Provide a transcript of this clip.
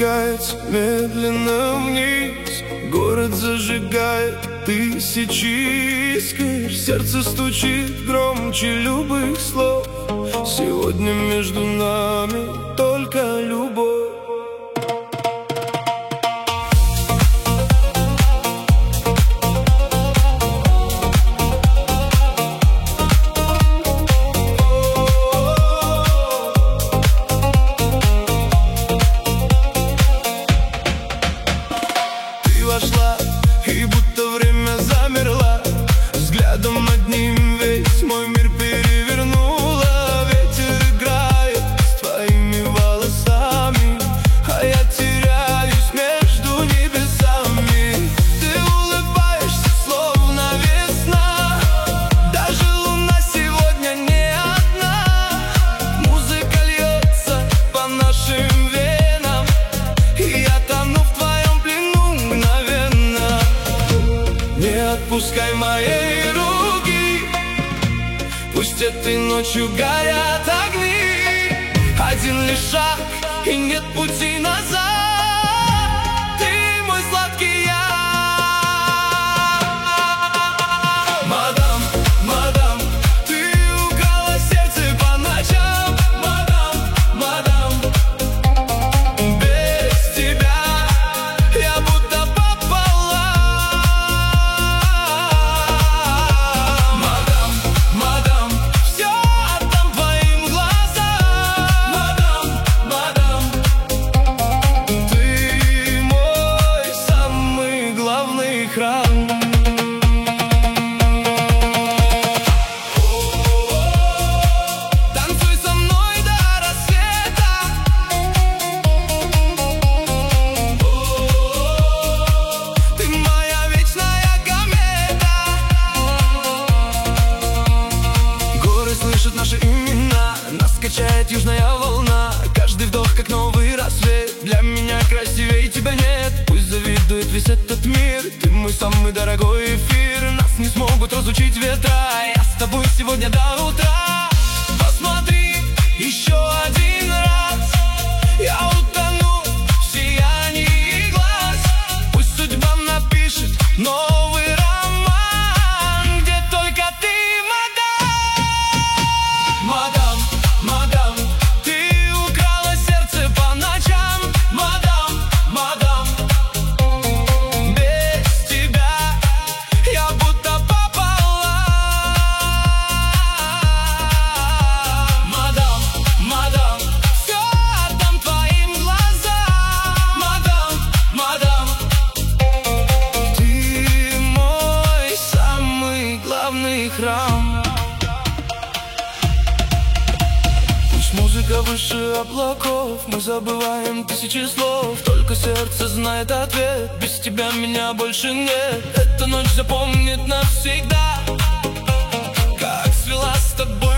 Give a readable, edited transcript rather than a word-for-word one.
спускается медленно вниз. Город зажигает тысячи искр. Сердце стучит громче любых слов. Сегодня между нами только любовь. Вошла, и будто время замерла. Взглядом одним весь мой мир перевернула. Ветер играет с твоими волосами, а я теряюсь между небесами. Ты улыбаешься, словно весна. Даже луна сегодня не одна. Музыка льется по нашим венам, и я тону в твоем плену мгновенно. Не отпускай моей руки, пусть этой ночью горят огни. Один лишь шаг, и нет пути назад. Ты мой сладкий я. Мадам, мадам, ты украла сердце по ночам. Мадам, мадам, без тебя я будто пополам. Мадам, мадам, все отдам твоим глазам. Мадам, мадам, ты мой самый главный храм. Танцуй со мной до рассвета. Ты моя вечная комета. Горы слышат наши имена, нас качает южная волна. Каждый вдох как новый рассвет. Для меня красивее тебя нет. Пусть завидует весь этот мир. Ты мой самый дорогой эфир. Нас не смогут разлучить ветра. Я с тобой сегодня до утра. Посмотри еще один раз. Я утону в сиянии глаз. Пусть судьба напишет новый роман, где только ты, мадам. Мадам, мадам, ты украла сердце по ночам. Мадам, мадам, без тебя я будто пополам. Мадам, мадам, все отдам твоим глазам. Мадам, мадам, ты мой самый главный храм. Пусть музыка выше облаков, мы забываем тысячи слов. Только сердце знает ответ. Без тебя меня больше нет. Эта ночь запомнит навсегда, как свела с тобой